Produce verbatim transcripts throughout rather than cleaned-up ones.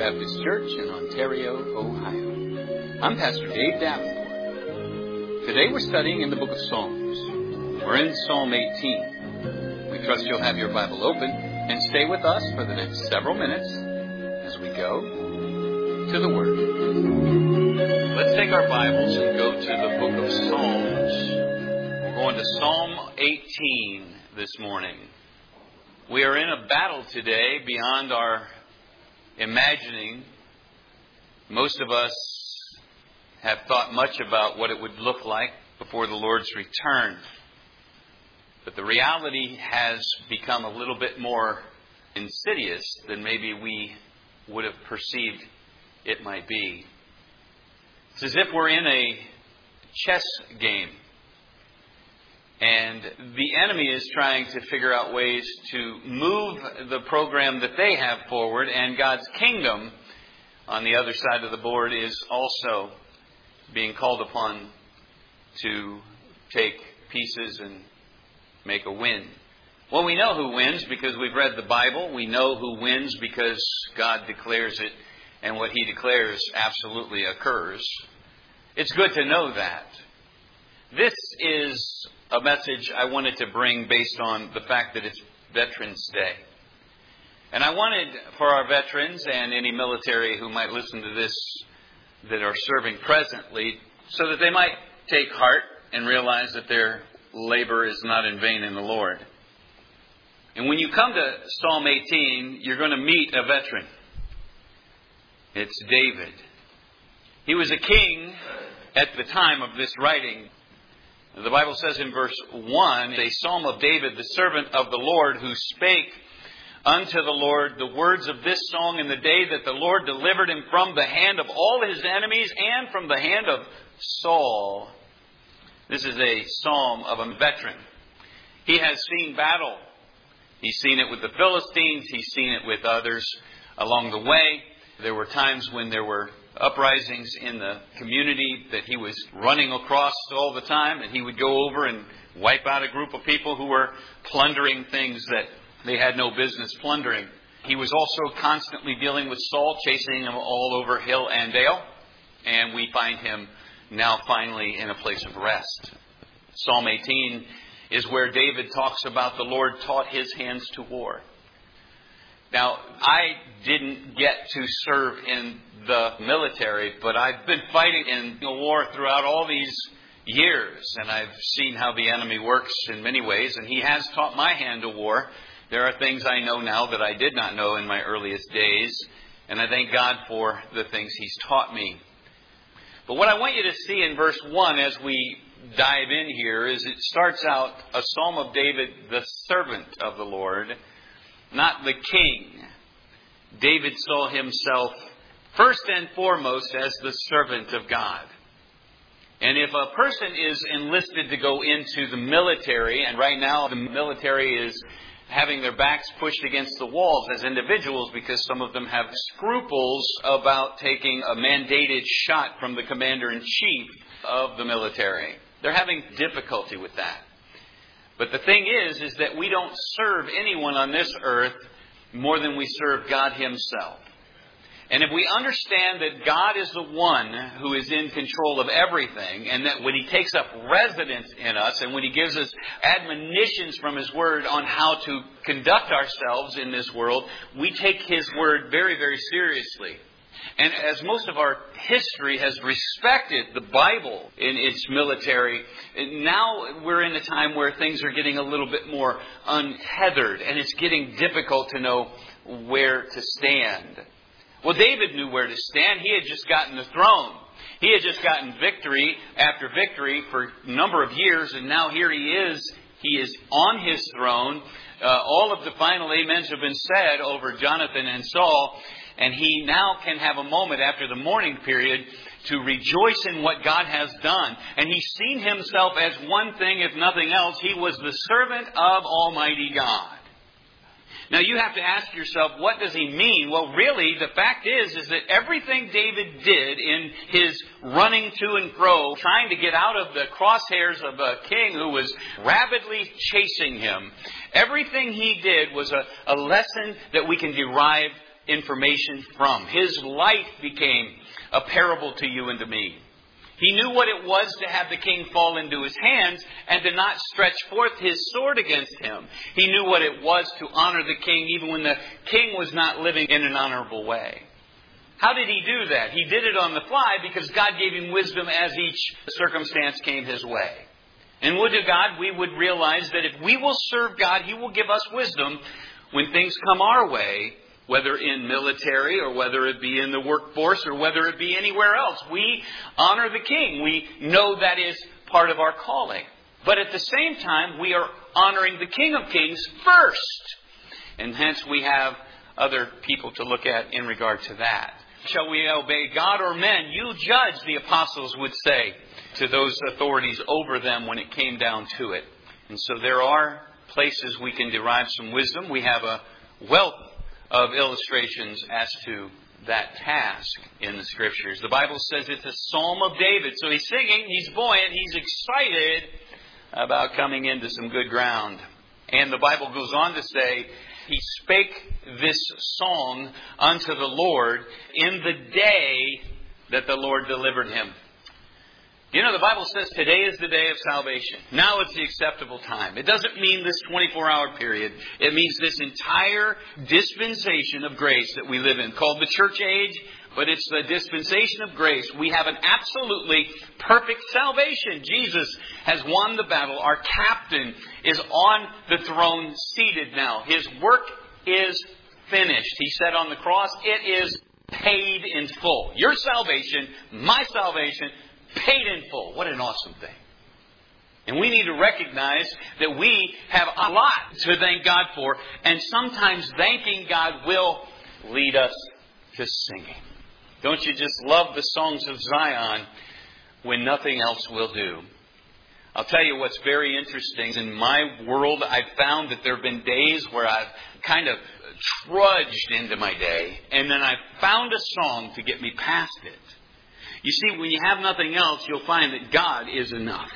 Baptist Church in Ontario, Ohio. I'm Pastor Dave Davenport. Today we're studying in the book of Psalms. We're in Psalm eighteen. We trust you'll have your Bible open and stay with us for the next several minutes as we go to the Word. Let's take our Bibles and go to the book of Psalms. We're going to Psalm eighteen this morning. We are in a battle today beyond our imagining. Most of us have thought much about what it would look like before the Lord's return. But the reality has become a little bit more insidious than maybe we would have perceived it might be. It's as if we're in a chess game. And the enemy is trying to figure out ways to move the program that they have forward, and God's kingdom on the other side of the board is also being called upon to take pieces and make a win. Well, we know who wins because we've read the Bible. We know who wins because God declares it, and what He declares absolutely occurs. It's good to know that. This is a message I wanted to bring based on the fact that it's Veterans Day. And I wanted for our veterans and any military who might listen to this that are serving presently, so that they might take heart and realize that their labor is not in vain in the Lord. And when you come to Psalm eighteen, you're going to meet a veteran. It's David. He was a king at the time of this writing. The Bible says in verse one, a psalm of David, the servant of the Lord, who spake unto the Lord the words of this song in the day that the Lord delivered him from the hand of all his enemies and from the hand of Saul. This is a psalm of a veteran. He has seen battle. He's seen it with the Philistines. He's seen it with others along the way. There were times when there were uprisings in the community that he was running across all the time, and he would go over and wipe out a group of people who were plundering things that they had no business plundering. He was also constantly dealing with Saul, chasing him all over hill and dale, and we find him now finally in a place of rest. Psalm eighteen is where David talks about the Lord taught his hands to war. Now, I didn't get to serve in the military, but I've been fighting in a war throughout all these years, and I've seen how the enemy works in many ways, and he has taught my hand to war. There are things I know now that I did not know in my earliest days, and I thank God for the things He's taught me. But what I want you to see in verse one as we dive in here is it starts out a psalm of David, the servant of the Lord, not the king. David saw himself first and foremost as the servant of God. And if a person is enlisted to go into the military, and right now the military is having their backs pushed against the walls as individuals because some of them have scruples about taking a mandated shot from the commander-in-chief of the military. They're having difficulty with that. But the thing is, is that we don't serve anyone on this earth more than we serve God Himself. And if we understand that God is the one who is in control of everything, and that when He takes up residence in us, and when He gives us admonitions from His Word on how to conduct ourselves in this world, we take His Word very, very seriously. And as most of our history has respected the Bible in its military, now we're in a time where things are getting a little bit more untethered, and it's getting difficult to know where to stand. Well, David knew where to stand. He had just gotten the throne. He had just gotten victory after victory for a number of years, and now here he is. He is on his throne. Uh, all of the final amens have been said over Jonathan and Saul, and he now can have a moment after the mourning period to rejoice in what God has done. And he's seen himself as one thing, if nothing else. He was the servant of Almighty God. Now you have to ask yourself, what does he mean? Well, really, the fact is, is that everything David did in his running to and fro, trying to get out of the crosshairs of a king who was rapidly chasing him, everything he did was a, a lesson that we can derive information from. His life became a parable to you and to me. He knew what it was to have the king fall into his hands and to not stretch forth his sword against him. He knew what it was to honor the king even when the king was not living in an honorable way. How did he do that? He did it on the fly because God gave him wisdom as each circumstance came his way. And would to God we would realize that if we will serve God, He will give us wisdom when things come our way, whether in military or whether it be in the workforce or whether it be anywhere else. We honor the king. We know that is part of our calling. But at the same time, we are honoring the King of Kings first. And hence we have other people to look at in regard to that. Shall we obey God or men? You judge, the apostles would say to those authorities over them when it came down to it. And so there are places we can derive some wisdom. We have a wealth of illustrations as to that task in the Scriptures. The Bible says it's a psalm of David. So he's singing, he's buoyant, he's excited about coming into some good ground. And the Bible goes on to say, he spake this song unto the Lord in the day that the Lord delivered him. You know, the Bible says today is the day of salvation. Now it's the acceptable time. It doesn't mean this twenty-four hour period. It means this entire dispensation of grace that we live in, called the church age, but it's the dispensation of grace. We have an absolutely perfect salvation. Jesus has won the battle. Our captain is on the throne, seated now. His work is finished. He said on the cross, it is paid in full. Your salvation, my salvation, paid in full. What an awesome thing. And we need to recognize that we have a lot to thank God for. And sometimes thanking God will lead us to singing. Don't you just love the songs of Zion when nothing else will do? I'll tell you what's very interesting. In my world, I've found that there have been days where I've kind of trudged into my day. And then I've found a song to get me past it. You see, when you have nothing else, you'll find that God is enough.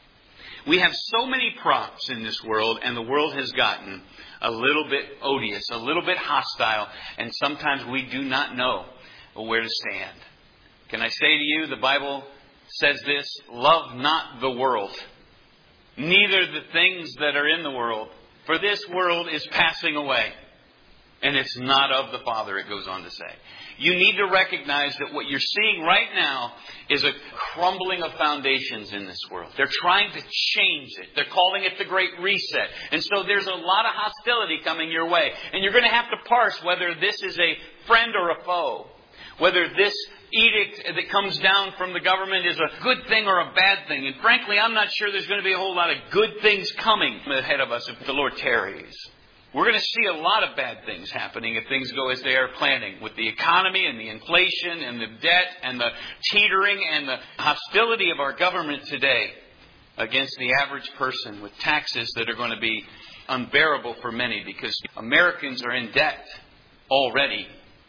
We have so many props in this world, and the world has gotten a little bit odious, a little bit hostile, and sometimes we do not know where to stand. Can I say to you, the Bible says this, love not the world, neither the things that are in the world, for this world is passing away. And it's not of the Father, it goes on to say. You need to recognize that what you're seeing right now is a crumbling of foundations in this world. They're trying to change it. They're calling it the Great Reset. And so there's a lot of hostility coming your way. And you're going to have to parse whether this is a friend or a foe. Whether this edict that comes down from the government is a good thing or a bad thing. And frankly, I'm not sure there's going to be a whole lot of good things coming ahead of us if the Lord tarries. We're going to see a lot of bad things happening if things go as they are planning, with the economy and the inflation and the debt and the teetering and the hostility of our government today against the average person, with taxes that are going to be unbearable for many because Americans are in debt already.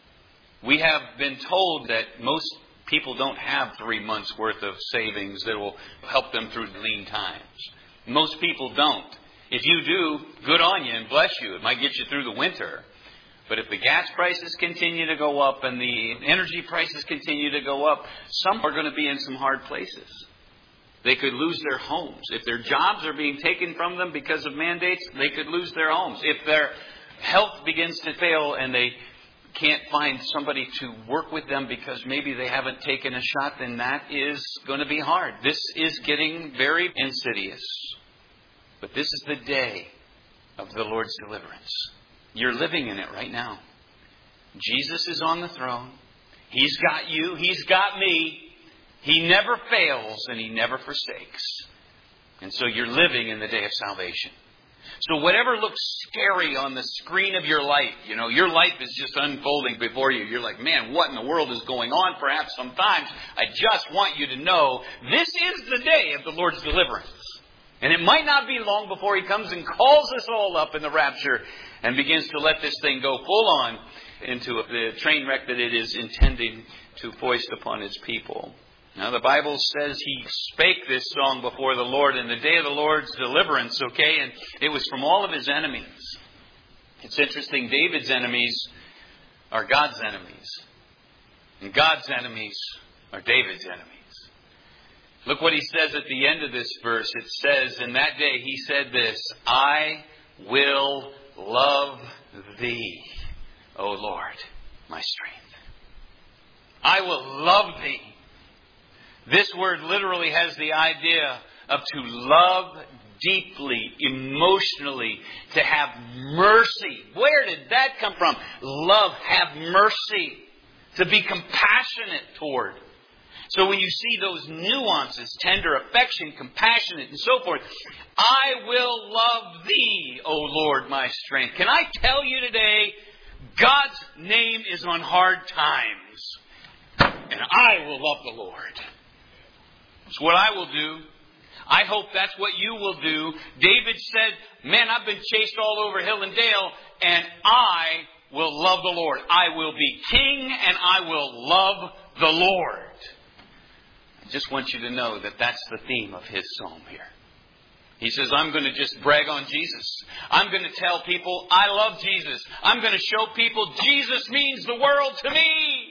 We have been told that most people don't have three months' worth of savings that will help them through lean times. Most people don't. If you do, good on you and bless you. It might get you through the winter. But if the gas prices continue to go up and the energy prices continue to go up, some are going to be in some hard places. They could lose their homes. If their jobs are being taken from them because of mandates, they could lose their homes. If their health begins to fail and they can't find somebody to work with them because maybe they haven't taken a shot, then that is going to be hard. This is getting very insidious. But this is the day of the Lord's deliverance. You're living in it right now. Jesus is on the throne. He's got you. He's got me. He never fails and He never forsakes. And so you're living in the day of salvation. So whatever looks scary on the screen of your life, you know, your life is just unfolding before you. You're like, man, what in the world is going on? Perhaps sometimes I just want you to know this is the day of the Lord's deliverance. And it might not be long before He comes and calls us all up in the rapture and begins to let this thing go full on into the train wreck that it is intending to foist upon its people. Now, the Bible says He spake this song before the Lord in the day of the Lord's deliverance, okay? And it was from all of His enemies. It's interesting, David's enemies are God's enemies. And God's enemies are David's enemies. Look what he says at the end of this verse. It says, in that day he said this, I will love thee, O Lord, my strength. I will love thee. This word literally has the idea of to love deeply, emotionally, to have mercy. Where did that come from? Love, have mercy. To be compassionate toward. So when you see those nuances, tender affection, compassionate, and so forth, I will love thee, O Lord, my strength. Can I tell you today, God's name is on hard times. And I will love the Lord. It's what I will do. I hope that's what you will do. David said, man, I've been chased all over hill and dale, and I will love the Lord. I will be king, and I will love the Lord. I just want you to know that that's the theme of his psalm here. He says, I'm going to just brag on Jesus. I'm going to tell people I love Jesus. I'm going to show people Jesus means the world to me.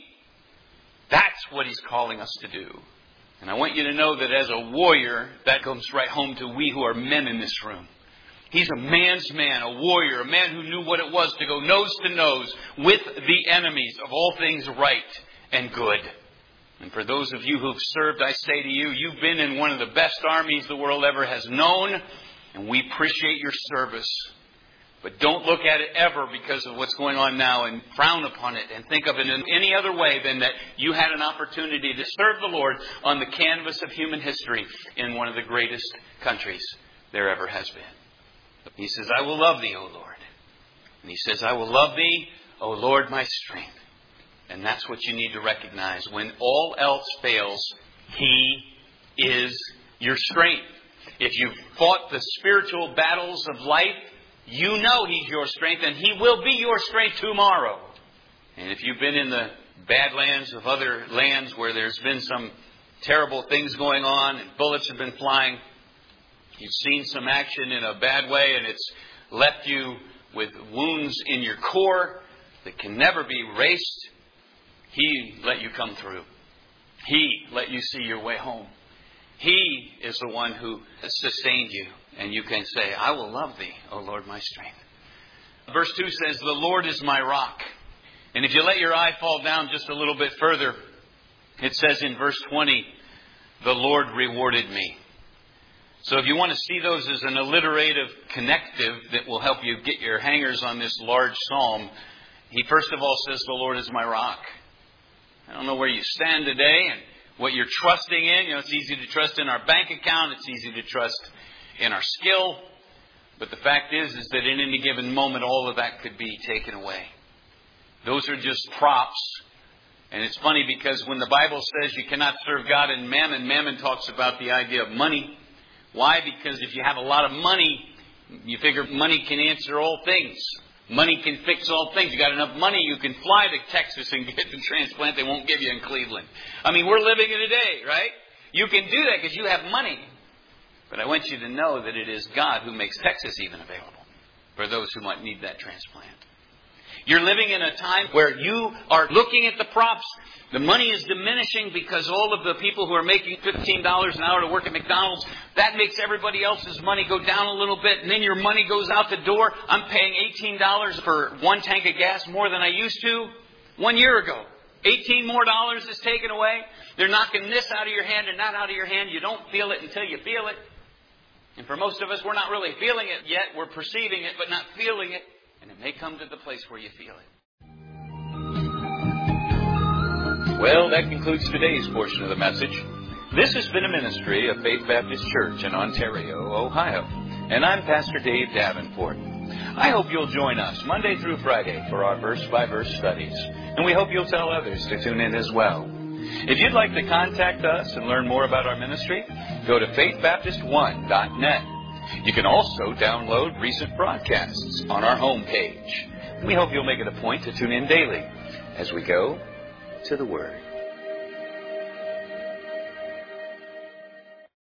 That's what he's calling us to do. And I want you to know that as a warrior, that comes right home to we who are men in this room. He's a man's man, a warrior, a man who knew what it was to go nose to nose with the enemies of all things right and good. And for those of you who've served, I say to you, you've been in one of the best armies the world ever has known, and we appreciate your service. But don't look at it ever because of what's going on now and frown upon it and think of it in any other way than that you had an opportunity to serve the Lord on the canvas of human history in one of the greatest countries there ever has been. He says, I will love thee, O Lord. And he says, I will love thee, O Lord, my strength. And that's what you need to recognize. When all else fails, he is your strength. If you've fought the spiritual battles of life, you know he's your strength, and he will be your strength tomorrow. And if you've been in the badlands of other lands where there's been some terrible things going on and bullets have been flying, you've seen some action in a bad way and it's left you with wounds in your core that can never be erased, he let you come through. He let you see your way home. He is the one who has sustained you. And you can say, I will love thee, O Lord, my strength. Verse two says, the Lord is my rock. And if you let your eye fall down just a little bit further, it says in verse twenty, the Lord rewarded me. So if you want to see those as an alliterative connective that will help you get your hangers on this large psalm, he first of all says, the Lord is my rock. I don't know where you stand today and what you're trusting in. You know, it's easy to trust in our bank account. It's easy to trust in our skill. But the fact is, is that in any given moment, all of that could be taken away. Those are just props. And it's funny because when the Bible says you cannot serve God and mammon, mammon talks about the idea of money. Why? Because if you have a lot of money, you figure money can answer all things. Money can fix all things. You got enough money, you can fly to Texas and get the transplant they won't give you in Cleveland. I mean, we're living in a day, right? You can do that because you have money. But I want you to know that it is God who makes Texas even available for those who might need that transplant. You're living in a time where you are looking at the props. The money is diminishing because all of the people who are making fifteen dollars an hour to work at McDonald's, that makes everybody else's money go down a little bit. And then your money goes out the door. I'm paying eighteen dollars for one tank of gas more than I used to one year ago. eighteen more dollars is taken away. They're knocking this out of your hand and that out of your hand. You don't feel it until you feel it. And for most of us, we're not really feeling it yet. We're perceiving it, but not feeling it. And it may come to the place where you feel it. Well, that concludes today's portion of the message. This has been a ministry of Faith Baptist Church in Ontario, Ohio. And I'm Pastor Dave Davenport. I hope you'll join us Monday through Friday for our verse-by-verse studies. And we hope you'll tell others to tune in as well. If you'd like to contact us and learn more about our ministry, go to faith baptist one dot net. You can also download recent broadcasts on our homepage. We hope you'll make it a point to tune in daily as we go to the Word.